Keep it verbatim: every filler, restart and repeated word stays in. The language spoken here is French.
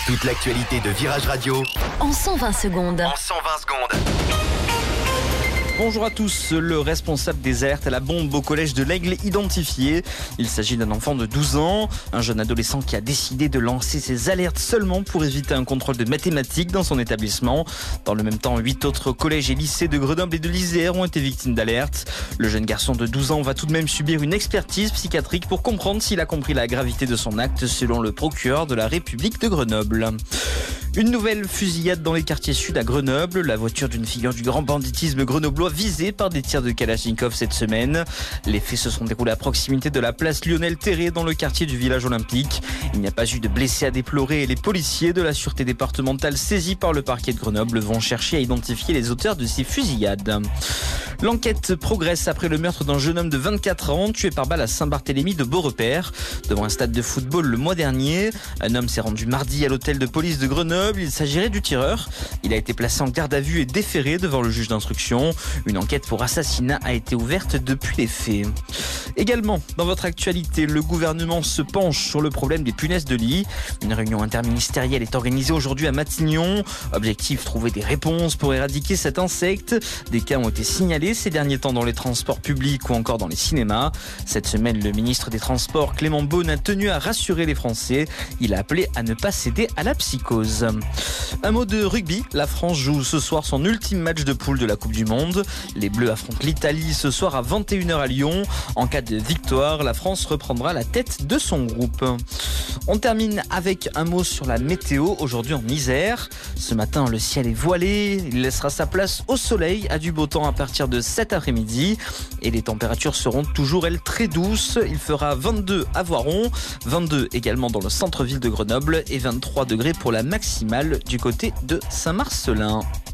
Toute l'actualité de Virage Radio en cent vingt secondes. En cent vingt secondes. Bonjour à tous, le responsable des alertes à la bombe au collège de l'Aigle identifié. Il s'agit d'un enfant de douze ans, un jeune adolescent qui a décidé de lancer ses alertes seulement pour éviter un contrôle de mathématiques dans son établissement. Dans le même temps, huit autres collèges et lycées de Grenoble et de l'Isère ont été victimes d'alertes. Le jeune garçon de douze ans va tout de même subir une expertise psychiatrique pour comprendre s'il a compris la gravité de son acte, selon le procureur de la République de Grenoble. Une nouvelle fusillade dans les quartiers sud à Grenoble. La voiture d'une figure du grand banditisme grenoblois visée par des tirs de Kalachnikov cette semaine. Les faits se sont déroulés à proximité de la place Lionel Terré dans le quartier du village olympique. Il n'y a pas eu de blessés à déplorer et les policiers de la sûreté départementale saisis par le parquet de Grenoble vont chercher à identifier les auteurs de ces fusillades. L'enquête progresse après le meurtre d'un jeune homme de vingt-quatre ans tué par balle à Saint-Barthélemy de Beaurepaire. Devant un stade de football le mois dernier, un homme s'est rendu mardi à l'hôtel de police de Grenoble. Il s'agirait du tireur. Il a été placé en garde à vue et déféré devant le juge d'instruction. Une enquête pour assassinat a été ouverte depuis les faits. Également, dans votre actualité, le gouvernement se penche sur le problème des punaises de lit. Une réunion interministérielle est organisée aujourd'hui à Matignon. Objectif, trouver des réponses pour éradiquer cet insecte. Des cas ont été signalés ces derniers temps dans les transports publics ou encore dans les cinémas. Cette semaine, le ministre des Transports, Clément Beaune, a tenu à rassurer les Français. Il a appelé à ne pas céder à la psychose. Un mot de rugby. La France joue ce soir son ultime match de poule de la Coupe du Monde. Les Bleus affrontent l'Italie ce soir à vingt et une heures à Lyon. En cas de victoire, la France reprendra la tête de son groupe. On termine avec un mot sur la météo aujourd'hui en Isère. Ce matin, le ciel est voilé. Il laissera sa place au soleil, à du beau temps à partir de cet après-midi. Et les températures seront toujours, elles, très douces. Il fera vingt-deux à Voiron, vingt-deux également dans le centre-ville de Grenoble et vingt-trois degrés pour la maximale du côté de Saint-Marcellin.